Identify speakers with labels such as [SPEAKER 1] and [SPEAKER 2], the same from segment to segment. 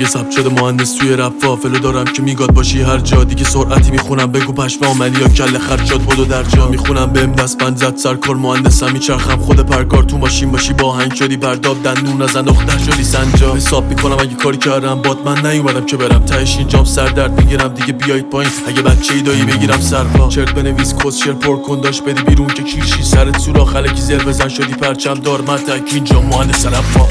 [SPEAKER 1] ثبت شده مهندس توی رپ فافلو دارم که میگاد باشی هر جا دیگه سرعتی میخونم بگو پشمام منی یا کله خرج شد بدو در جا میخونم بهم دستبند زد سرکار مهندسم میچرخم خود پرکار تو ماشین باشی با آهنگ شدی پرداب دندون نزن دختر شدی سنجا حساب میکنم اگه کاری کردم باد من نیومدم که برم تهش اینجام سر درد میگیرم دیگه بیایید پایین اگه بچه‌ای دایی بگیرم سرپا چرت بنویس کسشر پر کن داش بدی بیرون که کیشی سرت سوراخ الکی زل بزن شدی پرچم دار متک اینجا مهندس رپا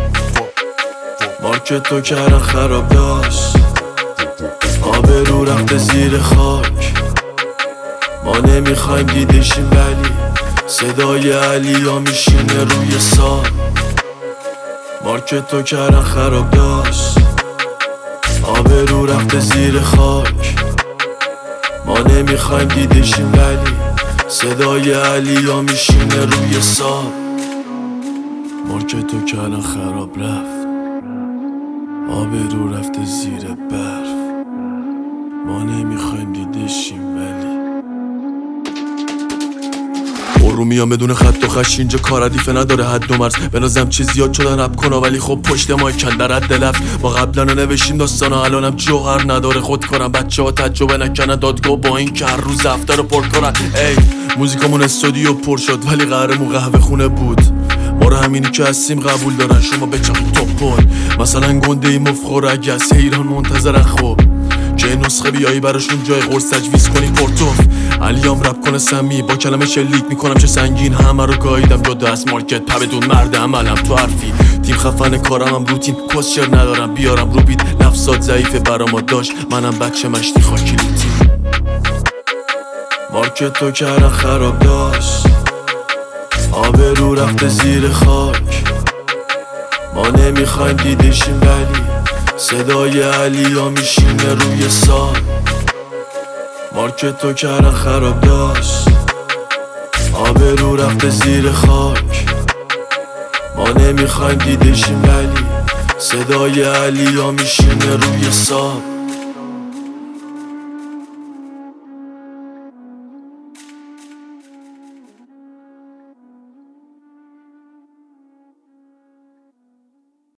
[SPEAKER 1] مارکت تو کردن خراب داشت آبرو رفته زیر خاک ما نمیخوایم دیدشیم ولی صدای علیا میشینه روی سال مارکت تو کردن خراب داشت آبرو رفته زیر خاک ما نمیخوایم دیدشیم ولی صدای علیا میشینه روی سال مارکت تو کردن خراب رفت آبرو رفته زیر برف ما نمیخوایم دیدشیم ولی رو میام بدون خط و خش اینجا کار ردیفه نداره حد و مرز به نظرم چیز زیاد شدن رپ کنه ولی خب پشت مایکن در حد لفت ما قبلا نوشتیم داستانا الانم جوهر نداره خود کنم بچه ها تجربه نکنن دادگاه با این که هر روز هفته رو پر کنن ای موزیکامون استودیو پر شد ولی قهرمون قهوه خونه بود ما رو همینی که هستیم قبول دارن شما بچاقی توپون مثلا گنده ای مفخور اگه از ایران منتظرن خوب که نسخه بیایی براشون جای قرص تجویز کنی پورتوف علیام رپ کنه سمی با کلمه شلیک میکنم چه سنگین همه رو گاییدم جدا از مارکت پا بدون مرد عملم تو حرفی تیم خفن کارم هم روتین کسشر ندارم بیارم رو بیت نفسات ضعیفه برا داشت منم بچه مشتی خاکی لوتی مارکت تو کردن خراب داشت آبرو رفته زیر خاک ما نمیخوایم دیدشیم ولی صدای علیا میشینه روی سال مارکت تو کردن خراب داشت آبرو رفته زیر خاک ما نمیخوایم دیدشیم ولی صدای علیا میشینه روی سال